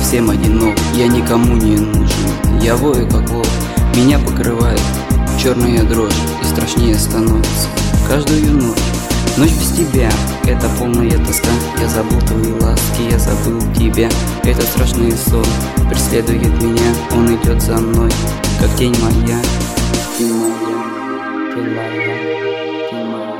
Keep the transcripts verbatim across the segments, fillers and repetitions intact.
совсем одинок, я никому не нужен. Я вою как волк, меня покрывает черная дрожь, и страшнее становится каждую ночь. Ночь без тебя — это полная тоска. Я забыл твои ласки, я забыл тебя. Это страшный сон преследует меня, он идет за мной, как тень моя. Ты моя, ты моя, ты моя.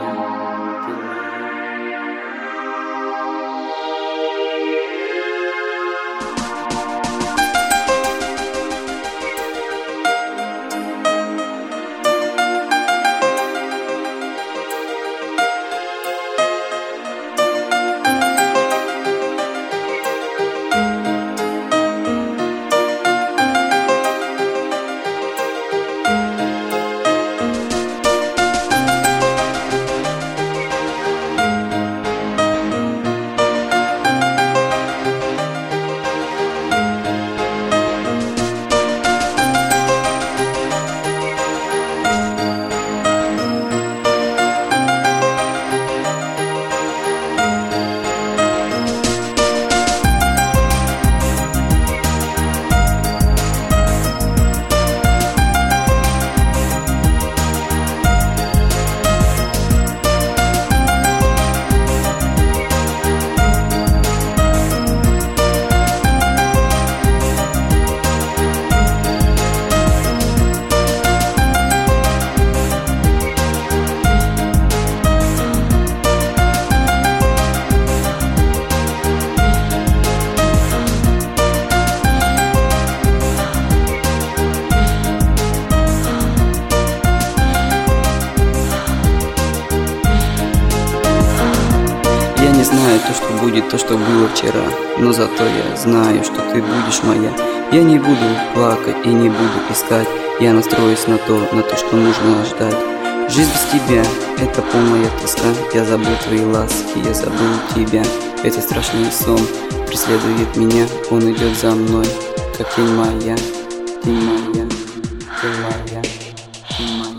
Я не знаю то, что будет, то, что было вчера, но зато я знаю, что ты будешь моя. Я не буду плакать и не буду искать, я настроюсь на то, на то, что нужно ждать. Жизнь без тебя — это полная тоска. Я забыл твои ласки, я забыл тебя. Это страшный сон преследует меня, он идет за мной, как тень моя. Ты моя, ты моя, ты моя.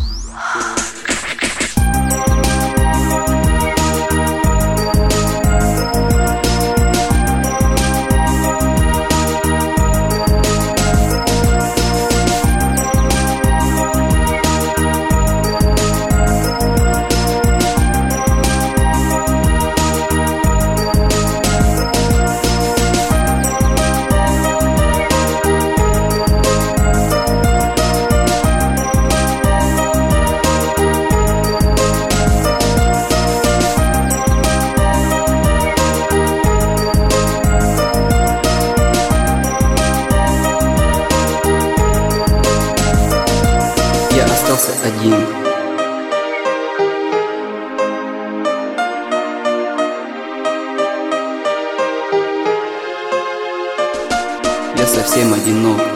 Я остался один. Я совсем одинок.